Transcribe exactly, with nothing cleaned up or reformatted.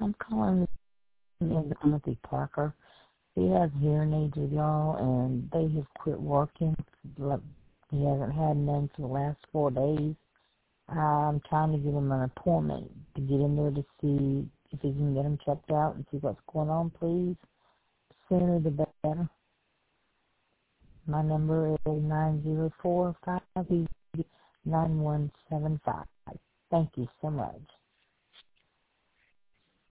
I'm calling in Timothy Parker. He has hearing aids with y'all, and they have quit working. Like, he hasn't had none for the last four days. I'm trying to give him an appointment to get in there to see if he can get him checked out and see what's going on, please. Sooner the better. My number is nine zero four, five nine one seven five. Thank you so much.